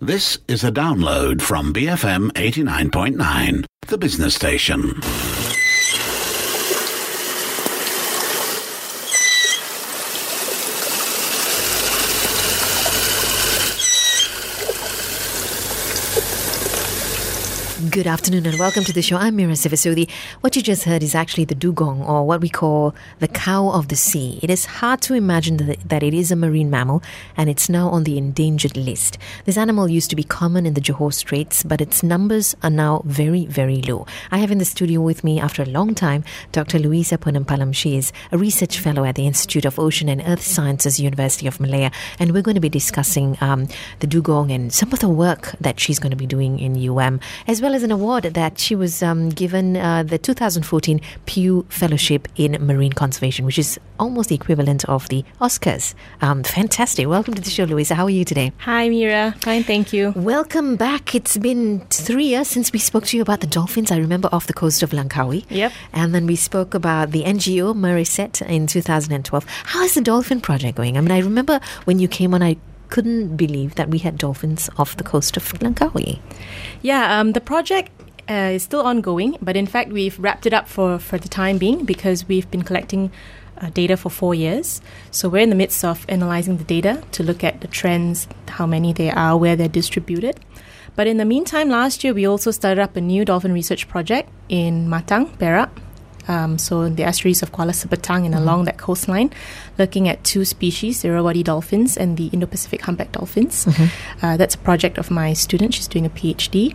This is a download from BFM 89.9, the business station. Good afternoon and welcome to the show. I'm Mira Sivasudi. What you just heard is actually the dugong, or what we call the cow of the sea. It is hard to imagine that it is a marine mammal, and it's now on the endangered list. This animal used to be common in the Johor Straits, but its numbers are now very, very low. I have in the studio with me, after a long time, Dr. Louisa Ponampalam. She is a research fellow at the Institute of Ocean and Earth Sciences, University of Malaya, and we're going to be discussing the dugong and some of the work that she's going to be doing in UM, as well as an award that she was given, the 2014 Pew Fellowship in Marine Conservation, which is almost the equivalent of the Oscars. Fantastic. Welcome to the show, Louisa. How are you today? Hi, Mira. Fine, thank you. Welcome back. It's been 3 years since we spoke to you about the dolphins, I remember, off the coast of Langkawi. Yep. And then we spoke about the NGO, Mariset, in 2012. How is the dolphin project going? I mean, I remember when you came on, I couldn't believe that we had dolphins off the coast of Langkawi. Yeah, the project is still ongoing, but in fact we've wrapped it up for the time being because we've been collecting data for 4 years. So we're in the midst of analysing the data to look at the trends, how many there are, where they're distributed. But in the meantime, last year we also started up a new dolphin research project in Matang, Perak. So in the estuaries of Kuala Sepetang and along that coastline, looking at 2 species, the Irrawaddy dolphins and the Indo-Pacific humpback dolphins. That's a project of my student. She's doing a PhD.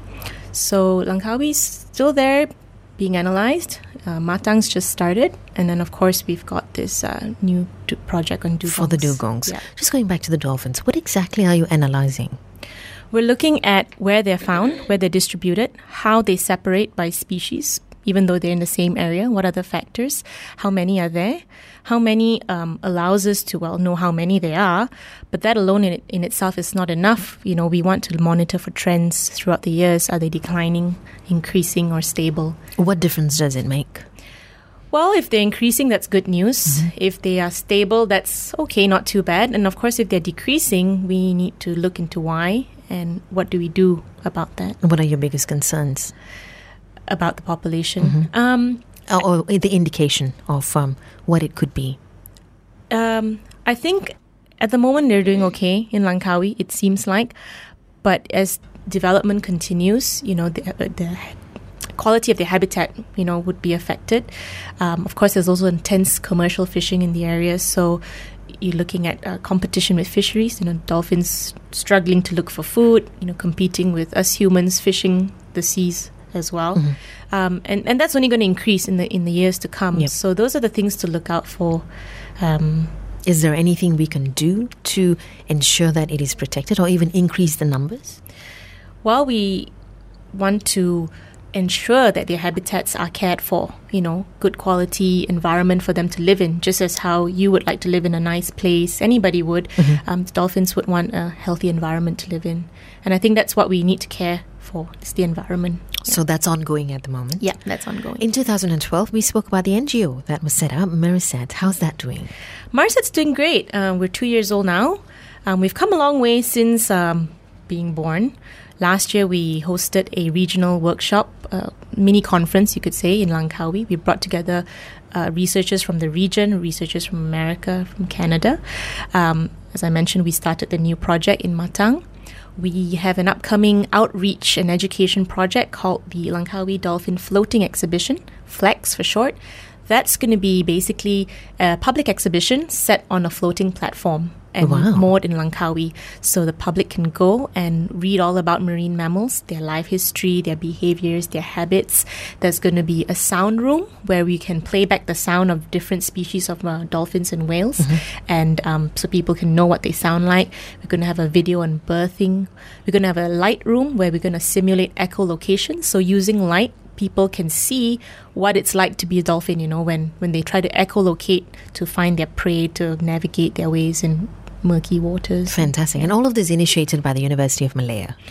So Langkawi's still there being analysed. Matang's just started. And then, of course, we've got this new project on dugongs. For the dugongs. Yeah. Just going back to the dolphins, what exactly are you analysing? We're looking at where they're found, where they're distributed, how they separate by species, even though they're in the same area. What are the factors? How many are there? How many allows us to, know how many there are, but that alone in itself is not enough. You know, we want to monitor for trends throughout the years. Are they declining, increasing, or stable? What difference does it make? Well, if they're increasing, that's good news. If they are stable, that's okay, not too bad. And of course, if they're decreasing, we need to look into why and what do we do about that. What are your biggest concerns about the population? Or the indication of what it could be? I think at the moment they're doing okay in Langkawi, it seems like. But as development continues, the quality of the habitat, would be affected. Of course, there's also intense commercial fishing in the area. So you're looking at competition with fisheries, dolphins struggling to look for food, competing with us humans fishing the seas as well. And that's only going to increase in the years to come. Yep. So those are the things to look out for. Is there anything we can do to ensure that it is protected or even increase the numbers? Well, we want to ensure that their habitats are cared for, good quality environment for them to live in, just as how you would like to live in a nice place. Anybody would. Dolphins would want a healthy environment to live in. And I think that's what we need to care for, is the environment. So that's ongoing at the moment? Yeah, that's ongoing. In 2012, we spoke about the NGO that was set up, Mariset. How's that doing? Mariset's doing great. We're 2 years old now. We've come a long way since being born. Last year, we hosted a regional workshop, mini conference, you could say, in Langkawi. We brought together researchers from the region, researchers from America, from Canada. As I mentioned, we started the new project in Matang. We have an upcoming outreach and education project called the Langkawi Dolphin Floating Exhibition, FLEX for short. That's going to be basically a public exhibition set on a floating platform and moored in Langkawi. So the public can go and read all about marine mammals, their life history, their behaviors, their habits. There's going to be a sound room where we can play back the sound of different species of dolphins and whales. And so people can know what they sound like. We're going to have a video on birthing. We're going to have a light room where we're going to simulate echolocation. So using light, people can see what it's like to be a dolphin, when they try to echolocate to find their prey, to navigate their ways in murky waters. Fantastic. And all of this initiated by the University of Malaya?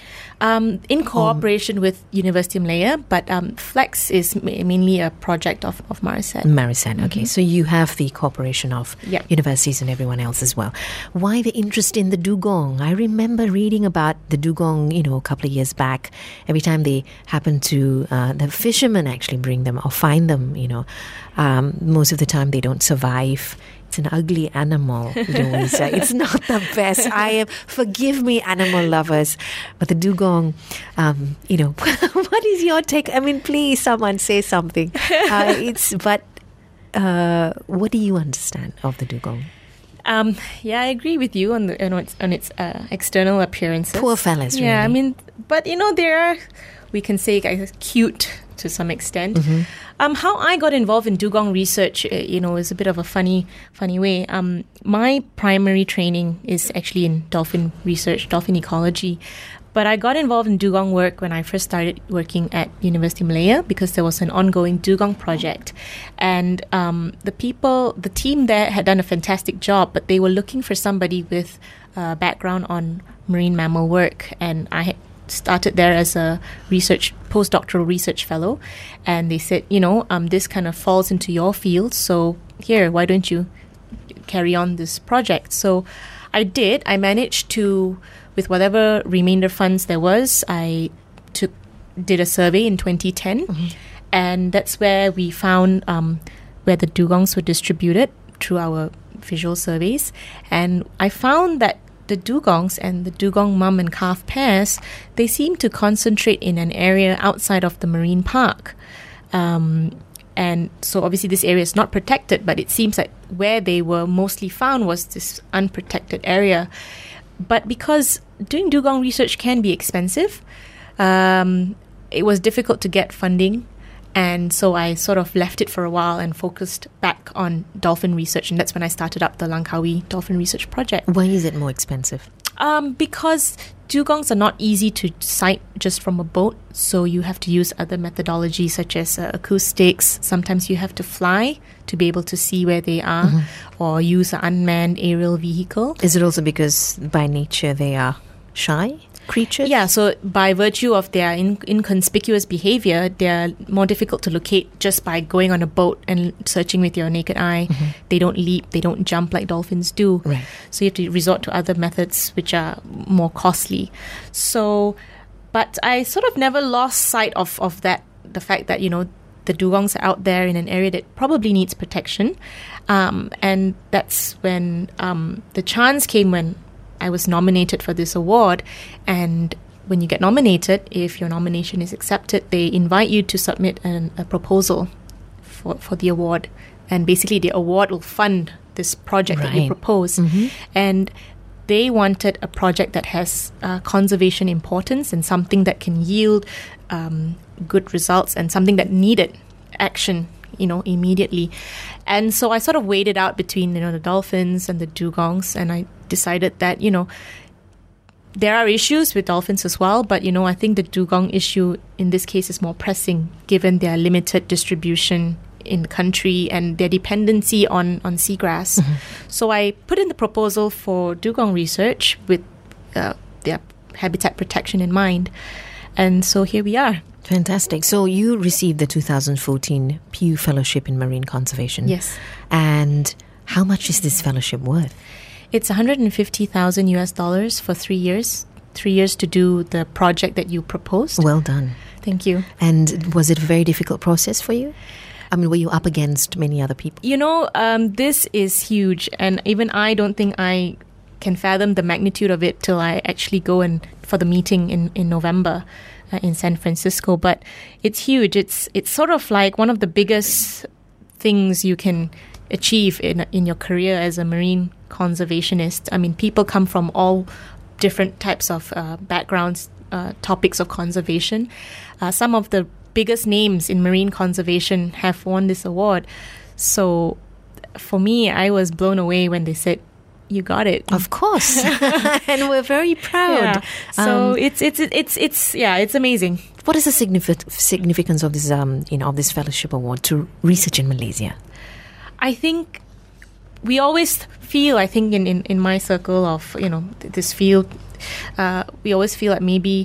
In cooperation with University of Malaya, but Flex is mainly a project of Maricet. Maricet, okay. So you have the cooperation of universities and everyone else as well. Why the interest in the dugong? I remember reading about the dugong, a couple of years back. Every time they happen to, the fishermen actually bring them or find them, most of the time they don't survive. It's an ugly animal, Louisa. It's not the best. Forgive me, animal lovers, but the dugong, what is your take? I mean, please, someone say something. What do you understand of the dugong? I agree with you on its external appearances. Poor fellas, really. Yeah, I mean, but there are, we can say, cute to some extent. Mm-hmm. How I got involved in dugong research, is a bit of a funny way. My primary training is actually in dolphin research, dolphin ecology. But I got involved in dugong work when I first started working at University of Malaya because there was an ongoing dugong project. And the team there had done a fantastic job, but they were looking for somebody with a background on marine mammal work. And I had started there as a postdoctoral research fellow, and they said, this kind of falls into your field, so here, why don't you carry on this project? So I did. I managed to, with whatever remainder funds there was, I did a survey in 2010, and that's where we found where the dugongs were distributed through our visual surveys, and I found that the dugongs and the dugong mum and calf pairs, they seem to concentrate in an area outside of the marine park. And so obviously this area is not protected, but it seems like where they were mostly found was this unprotected area. But because doing dugong research can be expensive, it was difficult to get funding. And so I sort of left it for a while and focused back on dolphin research. And that's when I started up the Langkawi Dolphin Research Project. Why is it more expensive? Because dugongs are not easy to sight just from a boat. So you have to use other methodologies such as acoustics. Sometimes you have to fly to be able to see where they are, or use an unmanned aerial vehicle. Is it also because by nature they are shy creatures? Yeah, so by virtue of their inconspicuous behavior, they're more difficult to locate just by going on a boat and searching with your naked eye. They don't leap, they don't jump like dolphins do. Right. So you have to resort to other methods which are more costly. So, but I sort of never lost sight of that, the fact that, the dugongs are out there in an area that probably needs protection. And that's when the chance came when I was nominated for this award, and when you get nominated, if your nomination is accepted, they invite you to submit a proposal for the award, and basically the award will fund this project that you propose. And they wanted a project that has conservation importance and something that can yield good results and something that needed action immediately. And so I sort of weighed it out between, the dolphins and the dugongs, and I decided that, there are issues with dolphins as well, but, I think the dugong issue in this case is more pressing given their limited distribution in the country and their dependency on seagrass. So I put in the proposal for dugong research with their habitat protection in mind. And so here we are. Fantastic. So you received the 2014 Pew Fellowship in Marine Conservation. Yes. And how much is this fellowship worth? It's $150,000 US for 3 years. 3 years to do the project that you proposed. Well done. Thank you. And was it a very difficult process for you? I mean, were you up against many other people? This is huge. And even I don't think I can fathom the magnitude of it till I actually go for the meeting in November. In San Francisco, but it's huge. It's sort of like one of the biggest things you can achieve in your career as a marine conservationist. I mean, people come from all different types of backgrounds, topics of conservation. Some of the biggest names in marine conservation have won this award. So for me, I was blown away when they said, you got it. Of course. And we're very proud. Yeah. So it's amazing. What is the significance of this of this fellowship award to research in Malaysia? I think we always feel, in my circle of this field, we always feel like maybe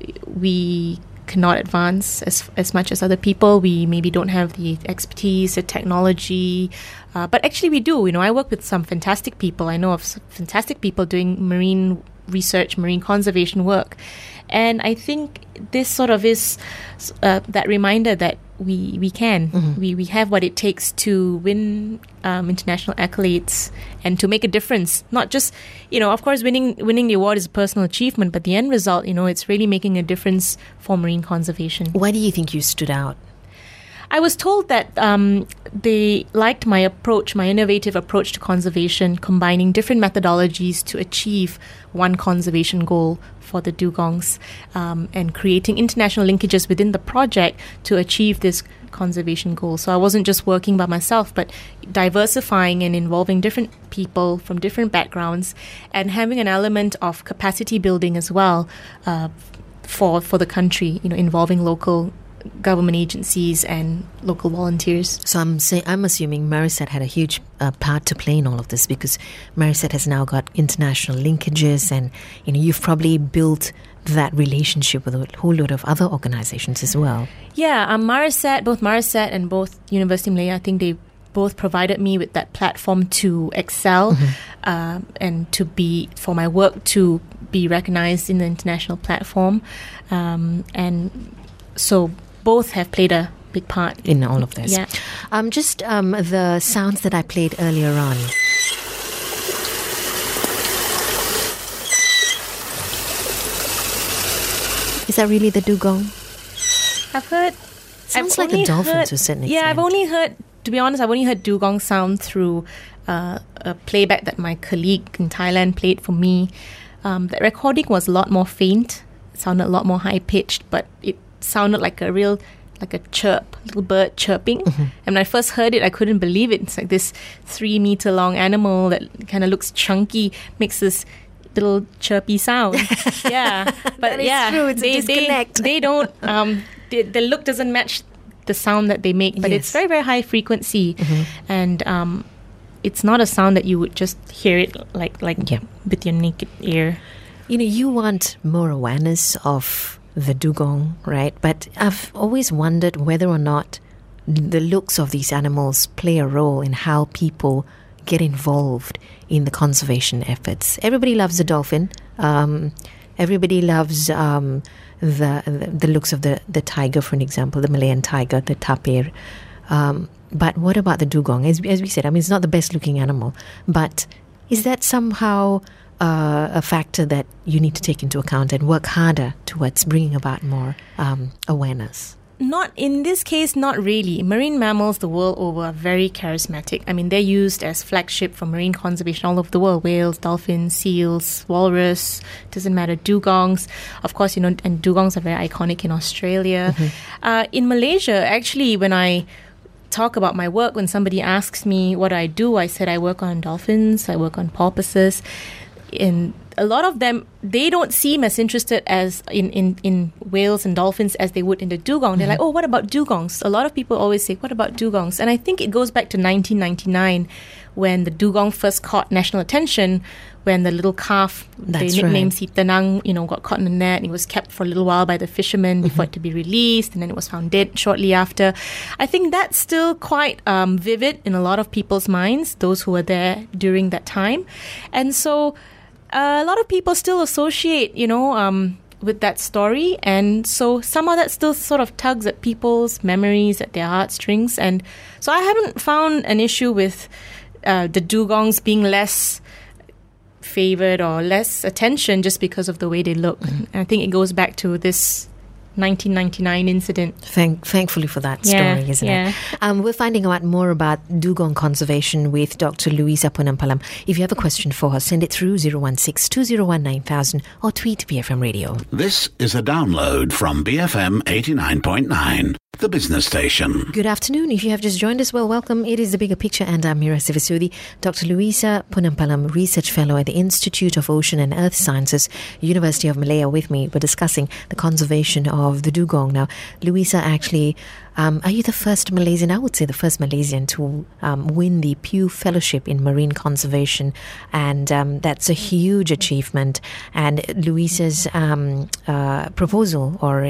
we cannot advance as much as other people. We maybe don't have the expertise, the technology, but actually we do. I work with some fantastic people. I know of fantastic people doing marine research, marine conservation work. And I think this sort of is that reminder that we can. We have what it takes to win international accolades and to make a difference. Not just, of course, winning the award is a personal achievement, but the end result, it's really making a difference for marine conservation. Why do you think you stood out? I was told that they liked my approach, my innovative approach to conservation, combining different methodologies to achieve one conservation goal for the dugongs, and creating international linkages within the project to achieve this conservation goal. So I wasn't just working by myself, but diversifying and involving different people from different backgrounds and having an element of capacity building as well for the country, involving local government agencies and local volunteers. So I'm assuming Marisat had a huge part to play in all of this, because Marisat has now got international linkages, and you've probably built that relationship with a whole lot of other organizations as well. Yeah, both Marisat and both University of Malaya, I think they both provided me with that platform to excel, and for my work to be recognized in the international platform, and so both have played a big part in all of this. Yeah. Just the sounds that I played earlier on. Is that really the dugong? I've heard. Sounds like a dolphin to a certain extent. Yeah, I've only heard dugong sound through a playback that my colleague in Thailand played for me. That recording was a lot more faint. It sounded a lot more high pitched, but it sounded like a chirp, little bird chirping. And when I first heard it, I couldn't believe it. It's like this 3-meter long animal that kind of looks chunky, makes this little chirpy sound. Yeah, but that is true. It's a disconnect. They don't. The look doesn't match the sound that they make, but it's very, very high frequency, and it's not a sound that you would just hear it like with your naked ear. You want more awareness of the dugong, right? But I've always wondered whether or not the looks of these animals play a role in how people get involved in the conservation efforts. Everybody loves the dolphin. Everybody loves the looks of the tiger, for an example, the Malayan tiger, the tapir. But what about the dugong? As we said, it's not the best looking animal, but is that somehow a factor that you need to take into account and work harder towards bringing about more awareness? Not in this case, not really. Marine mammals the world over are very charismatic. They're used as flagship for marine conservation all over the world. Whales, dolphins, seals, walrus, doesn't matter, dugongs. Of course, and dugongs are very iconic in Australia. In Malaysia, actually, when I talk about my work, when somebody asks me what I do, I said I work on dolphins, I work on porpoises. And a lot of them, they don't seem as interested as in whales and dolphins as they would in the dugong. They're like, oh, what about dugongs? A lot of people always say, what about dugongs? And I think it goes back to 1999 when the dugong first caught national attention, when the little calf, they nicknamed Si Tenang, got caught in a net, and it was kept for a little while by the fishermen before it to be released, and then it was found dead shortly after. I think that's still quite vivid in a lot of people's minds, those who were there during that time. And so a lot of people still associate, with that story, and so somehow that still sort of tugs at people's memories, at their heartstrings. And so I haven't found an issue with the dugongs being less favored or less attention just because of the way they look. I think it goes back to this 1999 incident. Thankfully for that story, isn't it? We're finding out more about dugong conservation with Dr. Louisa Punampalam. If you have a question for her, send it through 016-201-9000 or tweet BFM Radio. This is a download from BFM 89.9, the business station. Good afternoon. If you have just joined us, well, welcome. It is The Bigger Picture, and I'm Mira Sivasudi. Dr. Louisa Punampalam, Research Fellow at the Institute of Ocean and Earth Sciences, University of Malaya, with me. We're discussing the conservation of the dugong. Now, Louisa actually Are you the first Malaysian, I would say the first Malaysian to win the Pew Fellowship in Marine Conservation? And that's a huge achievement. And Louisa's proposal, or,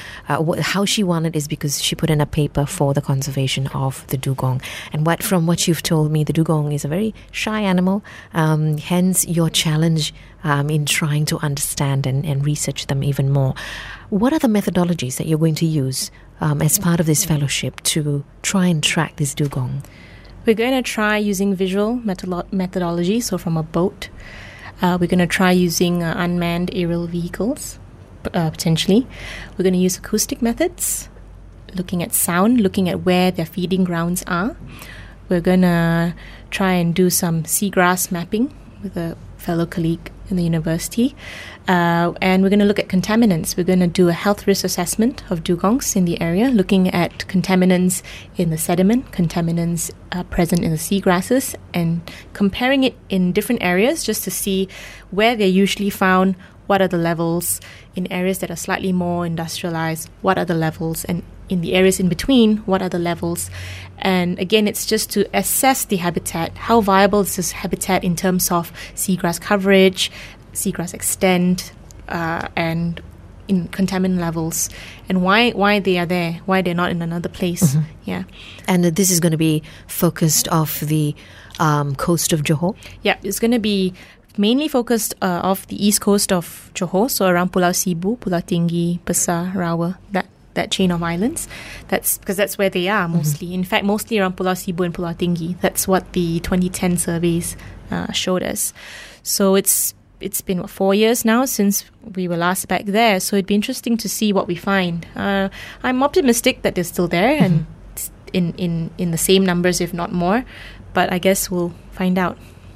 how she won it is because she put in a paper for the conservation of the dugong. And from what you've told me, the dugong is a very shy animal, hence your challenge in trying to understand and research them even more. What are the methodologies that you're going to use as part of this fellowship to try and track this dugong? We're going to try using visual methodology, so from a boat. We're going to try using unmanned aerial vehicles, potentially. We're going to use acoustic methods, looking at sound, looking at where their feeding grounds are. We're going to try and do some seagrass mapping with a fellow colleague in the university. And we're going to look at contaminants. We're going to do a health risk assessment of dugongs in the area, looking at contaminants in the sediment, contaminants present in the seagrasses, and comparing it in different areas just to see where they're usually found, what are the levels in areas that are slightly more industrialized, what are the levels, and in the areas in between, what are the levels. And again, it's just to assess the habitat. How viable is this habitat in terms of seagrass coverage, seagrass extent, and in contaminant levels, and why they are there, why they're not in another place. Mm-hmm. Yeah. And this is going to be focused off the coast of Johor? Yeah, it's going to be mainly focused off the east coast of Johor, so around Pulau Sibu, Pulau Tinggi, Besar, Rawa, that chain of islands. That's because that's where they are mostly. Mm-hmm. In fact, mostly around Pulau Sibu and Pulau Tinggi. That's what the 2010 surveys showed us. So it's been 4 years now since we were last back there. So it'd be interesting to see what we find. I'm optimistic that they're still there and in the same numbers, if not more. But I guess we'll find out.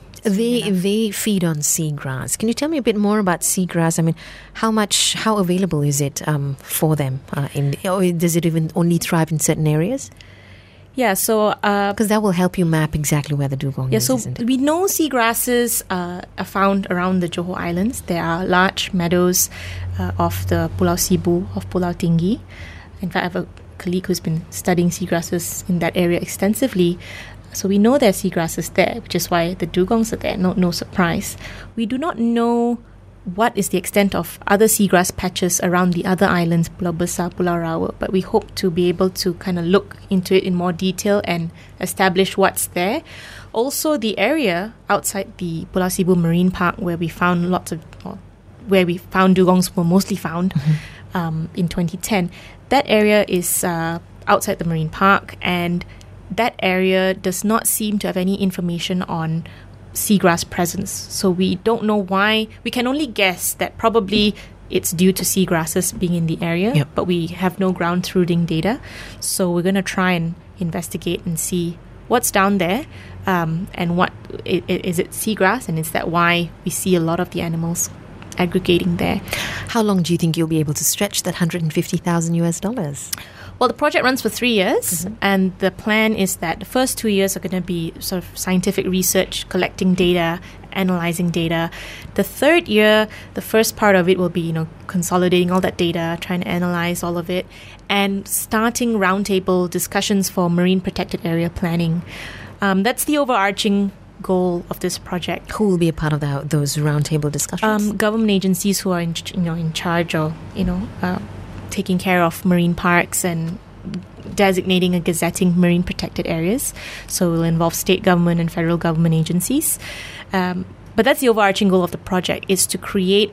They feed on seagrass. Can you tell me a bit more about seagrass? I mean, how available is it for them? Or does it even only thrive in certain areas? Yeah, so because that will help you map exactly where the dugong is. So isn't it? we know seagrasses are found around the Johor Islands. There are large meadows off the Pulau Sibu, of Pulau Tinggi. In fact, I have a colleague who's been studying seagrasses in that area extensively. So we know there are seagrasses there, which is why the dugongs are there. No surprise. We do not know what is the extent of other seagrass patches around the other islands, Pulau Besar, Pulau Rawa, but we hope to be able to kind of look into it in more detail and establish what's there. Also, the area outside the Pulau Sibu Marine Park where we found dugongs were mostly found in 2010, that area is outside the marine park, and that area does not seem to have any information on seagrass presence. So we don't know why. We can only guess that probably it's due to seagrasses being in the area, but we have no ground truthing data. So we're going to try and investigate and see what's down there, and what is it seagrass, and is that why we see a lot of the animals aggregating there. How long do you think you'll be able to stretch that $150,000? Well, the project runs for 3 years, and the plan is that the first 2 years are going to be sort of scientific research, collecting data, analyzing data. The third year, the first part of it will be, consolidating all that data, trying to analyze all of it, and starting roundtable discussions for marine protected area planning. That's the overarching goal of this project. Who will be a part of those roundtable discussions? Government agencies who are in charge of, taking care of marine parks and designating and gazetting marine protected areas. So it will involve state government and federal government agencies. But that's the overarching goal of the project, is to create,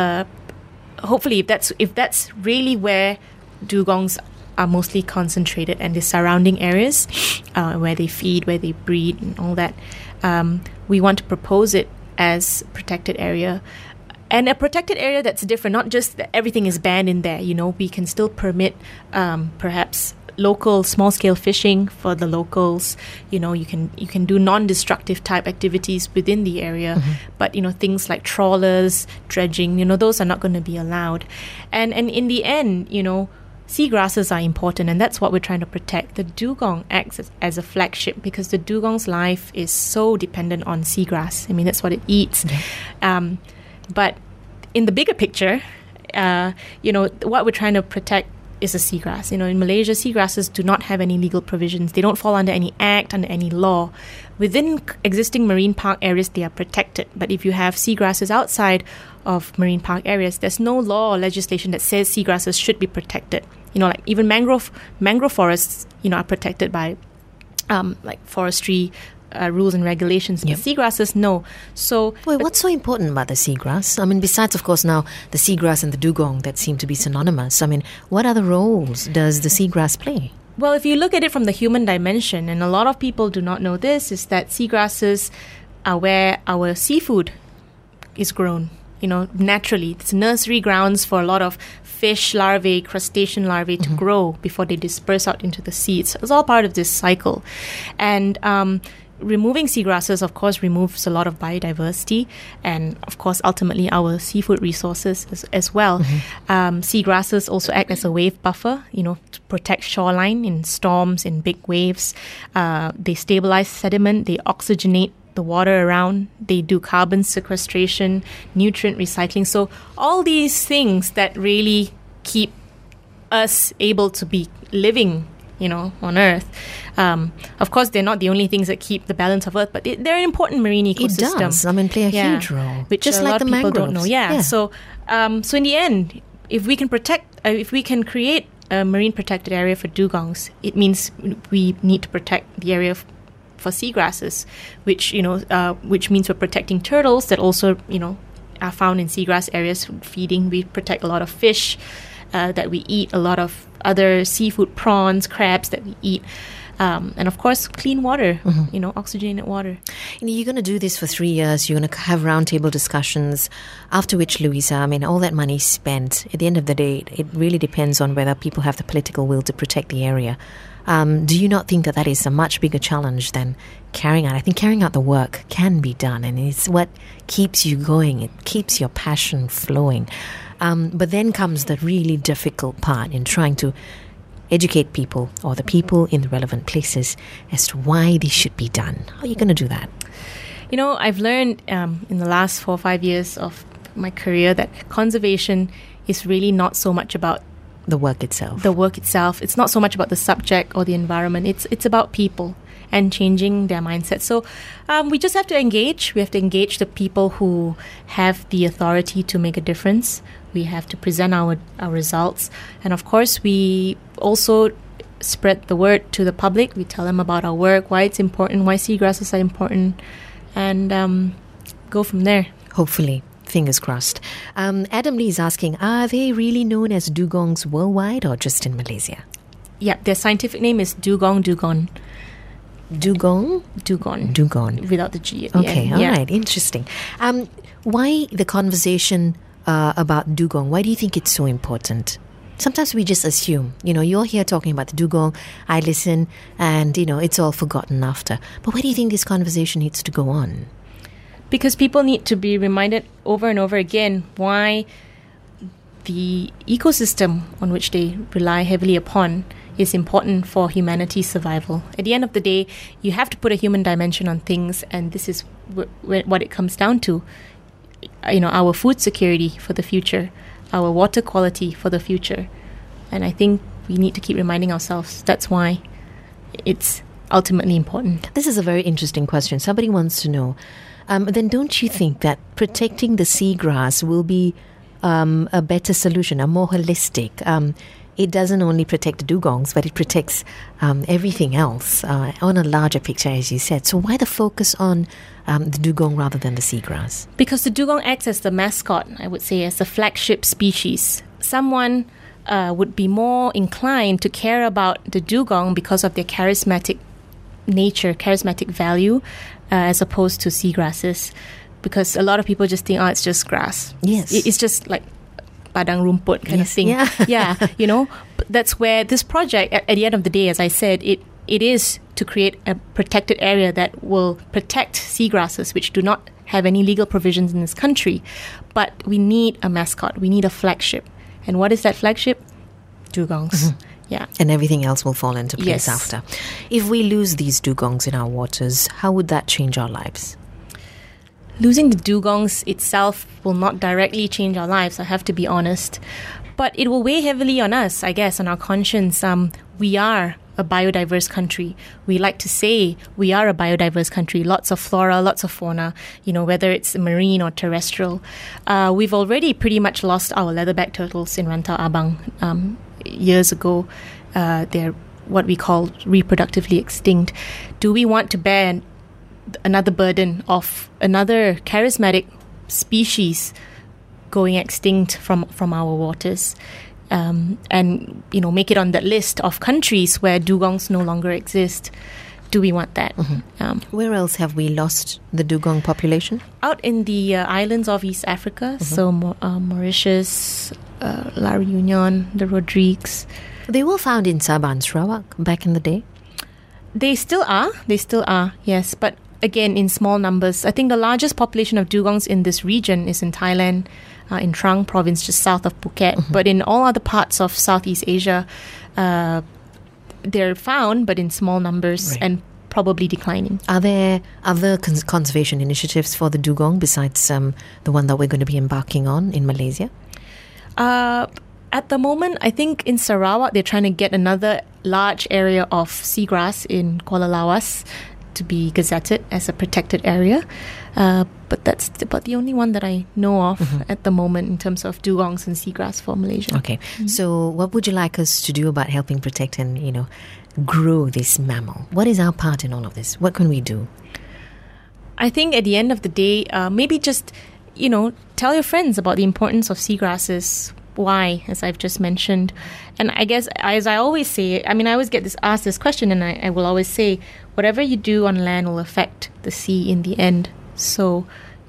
hopefully, if that's really where dugongs are mostly concentrated, and the surrounding areas where they feed, where they breed and all that, we want to propose it as protected area. And a protected area that's different, not just that everything is banned in there. We can still permit perhaps local small-scale fishing for the locals. You can do non-destructive type activities within the area, but things like trawlers, dredging, those are not going to be allowed. And in the end, seagrasses are important, and that's what we're trying to protect. The dugong acts as a flagship because the dugong's life is so dependent on seagrass. I mean, that's what it eats. But in the bigger picture, what we're trying to protect is a seagrass. In Malaysia, seagrasses do not have any legal provisions. They don't fall under any act, under any law. Within existing marine park areas, they are protected. But if you have seagrasses outside of marine park areas, there's no law or legislation that says seagrasses should be protected. Like even mangrove forests, are protected by like forestry rules and regulations. But seagrasses, no. So, what's so important about the seagrass? I mean, besides, of course, now the seagrass and the dugong that seem to be synonymous. I mean, what other roles does the seagrass play? Well, if you look at it from the human dimension, and a lot of people do not know this, is that seagrasses are where our seafood is grown. Naturally. It's nursery grounds for a lot of fish larvae, crustacean larvae to grow before they disperse out into the sea. It's all part of this cycle. And removing seagrasses, of course, removes a lot of biodiversity and, of course, ultimately our seafood resources as well. Seagrasses also act as a wave buffer, to protect shoreline in storms, in big waves. They stabilize sediment, they oxygenate the water around, they do carbon sequestration, nutrient recycling. So all these things that really keep us able to be living on Earth. Of course, they're not the only things that keep the balance of Earth, but they're an important marine ecosystem. It does. I mean, play a huge role. Which just a lot of people don't know. Yeah. So in the end, if we can create a marine protected area for dugongs, it means we need to protect the area for seagrasses, which means we're protecting turtles that also are found in seagrass areas feeding. We protect a lot of fish that we eat, a lot of other seafood, prawns, crabs that we eat, and of course clean water, oxygenated water. You're going to do this for 3 years. You're going to have roundtable discussions, after which, Louisa, I mean, all that money spent, at the end of the day, it really depends on whether people have the political will to protect the area. Do you not think that is a much bigger challenge than carrying out? I think carrying out the work can be done, and it's what keeps you going. It keeps your passion flowing. But then comes the really difficult part in trying to educate people, or the people in the relevant places, as to why this should be done. How are you going to do that? I've learned in the last 4 or 5 years of my career that conservation is really not so much about the work itself. It's not so much about the subject or the environment. It's about people and changing their mindset. So we just have to engage. We have to engage the people who have the authority to make a difference. We have to present our results. And of course, we also spread the word to the public. We tell them about our work, why it's important, why seagrasses are important, and go from there. Hopefully. Fingers crossed. Adam Lee is asking, are they really known as dugongs worldwide or just in Malaysia? Yeah, their scientific name is dugong dugon. Dugong? Dugon. Without the G at the end. Okay, all right, interesting. Why the conversation about dugong? Why do you think it's so important? Sometimes we just assume, you're here talking about the dugong, I listen, and, it's all forgotten after. But why do you think this conversation needs to go on? Because people need to be reminded over and over again why the ecosystem on which they rely heavily upon is important for humanity's survival. At the end of the day, you have to put a human dimension on things, and this is what it comes down to. Our food security for the future, our water quality for the future. And I think we need to keep reminding ourselves that's why it's ultimately important. This is a very interesting question. Somebody wants to know, then don't you think that protecting the seagrass will be a better solution, a more holistic? It doesn't only protect the dugongs, but it protects everything else on a larger picture, as you said. So why the focus on the dugong rather than the seagrass? Because the dugong acts as the mascot, I would say, as the flagship species. Someone would be more inclined to care about the dugong because of their charismatic nature, charismatic value, as opposed to seagrasses, because a lot of people just think, it's just grass. Yes, it's just like padang rumput kind of thing. Yeah, But that's where this project, at the end of the day, as I said, it is to create a protected area that will protect seagrasses, which do not have any legal provisions in this country. But we need a mascot. We need a flagship. And what is that flagship? Dugongs. Mm-hmm. Yeah. And everything else will fall into place after. If we lose these dugongs in our waters, how would that change our lives? Losing the dugongs itself will not directly change our lives, I have to be honest. But it will weigh heavily on us, I guess, on our conscience. We are a biodiverse country. We like to say we are a biodiverse country. Lots of flora, lots of fauna, whether it's marine or terrestrial. We've already pretty much lost our leatherback turtles in Rantau Abang years ago. They're what we call reproductively extinct. Do we want to bear another burden of another charismatic species going extinct from our waters? And make it on that list of countries where dugongs no longer exist. Do we want that? Where else have we lost the dugong population? Out in the islands of East Africa, so Mauritius, La Reunion, the Rodrigues. They were found in Sabah and Sarawak back in the day. They still are, yes, but again in small numbers. I think the largest population of dugongs in this region is in Thailand, in Trang province, just south of Phuket. But in all other parts of Southeast Asia, they're found, but in small numbers and probably declining. Are there other conservation initiatives for the dugong besides the one that we're going to be embarking on in Malaysia? At the moment, I think in Sarawak, they're trying to get another large area of seagrass in Kuala Lawas to be gazetted as a protected area. But that's about the only one that I know of at the moment in terms of dugongs and seagrass for Malaysia. Okay. So what would you like us to do about helping protect and, grow this mammal? What is our part in all of this? What can we do? I think at the end of the day, maybe just, tell your friends about the importance of seagrasses. Why, as I've just mentioned. And I guess, as I always say, I always get asked this question, and I will always say, whatever you do on land will affect the sea in the end. So,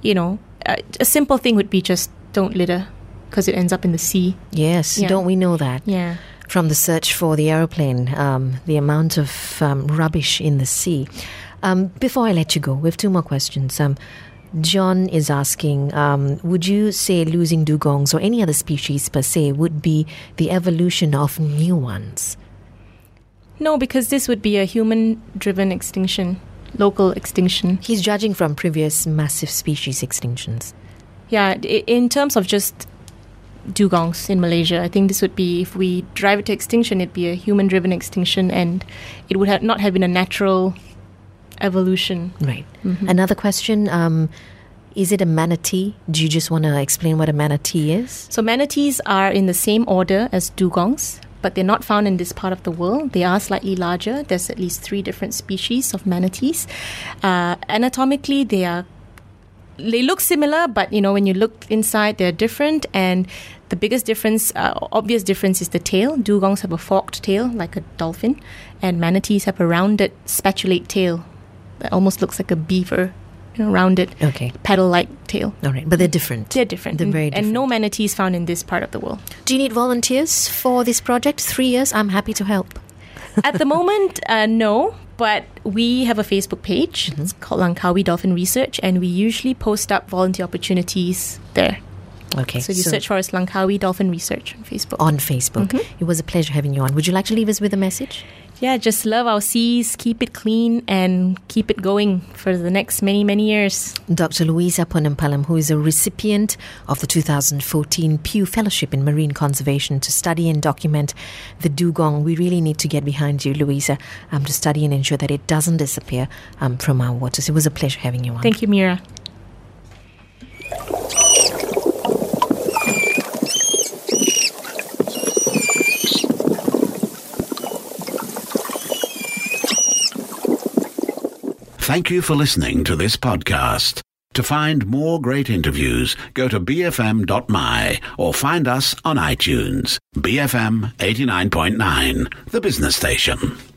a simple thing would be just don't litter, because it ends up in the sea. Yes, don't we know that? Yeah. From the search for the aeroplane, the amount of rubbish in the sea. Before I let you go, we have two more questions. John is asking, would you say losing dugongs or any other species per se would be the evolution of new ones? No, because this would be a human-driven extinction, local extinction. He's judging from previous massive species extinctions. Yeah, in terms of just dugongs in Malaysia, I think this would be, if we drive it to extinction, it'd be a human-driven extinction, and it would not have been a natural evolution. Right. Another question, is it a manatee? Do you just want to explain what a manatee is? So manatees are in the same order as dugongs, but they're not found in this part of the world. They are slightly larger. There's at least 3 different species of manatees. Anatomically, they look similar, but when you look inside, they're different. And the biggest difference, obvious difference, is the tail. Dugongs have a forked tail, like a dolphin, and manatees have a rounded, spatulate tail that almost looks like a beaver, rounded, paddle-like tail. All right, but they're different. They're different. They're very different. And no manatees found in this part of the world. Do you need volunteers for this project? 3 years, I'm happy to help. At the moment, no. But we have a Facebook page. It's called Langkawi Dolphin Research, and we usually post up volunteer opportunities there. Okay. So you search for us, Langkawi Dolphin Research on Facebook. On Facebook. It was a pleasure having you on. Would you like to leave us with a message? Yeah, just love our seas, keep it clean, and keep it going for the next many, many years. Dr. Louisa Ponampalam, who is a recipient of the 2014 Pew Fellowship in Marine Conservation to study and document the dugong. We really need to get behind you, Louisa, to study and ensure that it doesn't disappear from our waters. It was a pleasure having you on. Thank you, Mira. Thank you for listening to this podcast. To find more great interviews, go to bfm.my or find us on iTunes. BFM 89.9, the business station.